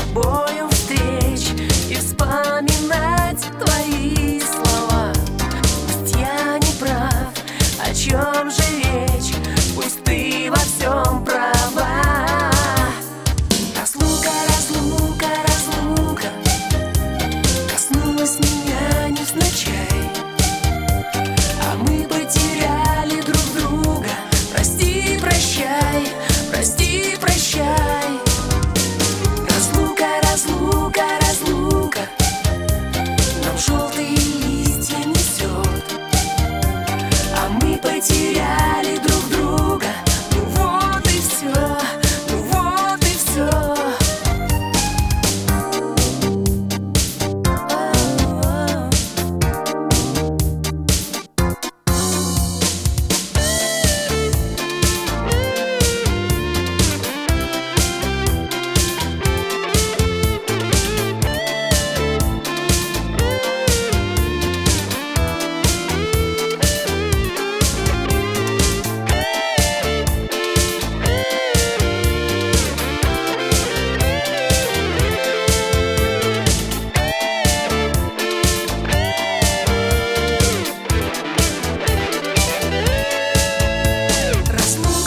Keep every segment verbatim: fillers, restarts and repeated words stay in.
тобою встреч и вспоминать твои слова. Пусть я не прав, о чем же речь, пусть ты во всем права. Разлука, разлука, разлука коснулась меня невзначай, а мы потеряли друг друга. Прости, прощай, прости, прощай. Разлука, разлука, разлука нам желтые листья несет, а мы потеряли друг друга. Ну вот и все, ну вот и все.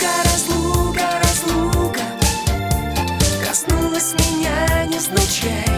Коснулась меня невзначай,